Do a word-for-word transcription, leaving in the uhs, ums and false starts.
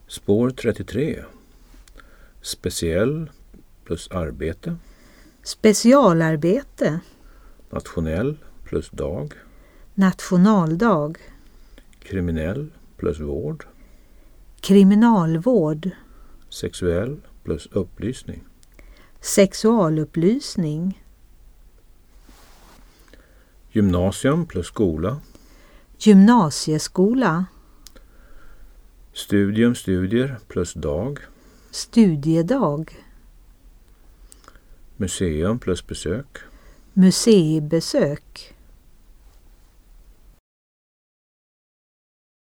Spår trettiotre. Speciell plus arbete. Specialarbete. Nationell plus dag. Nationaldag. Kriminell plus vård. Kriminalvård. Sexuell plus upplysning. Sexualupplysning. Gymnasium plus skola. Gymnasieskola. Studium studier plus dag. Studiedag. Museum plus besök. Museibesök.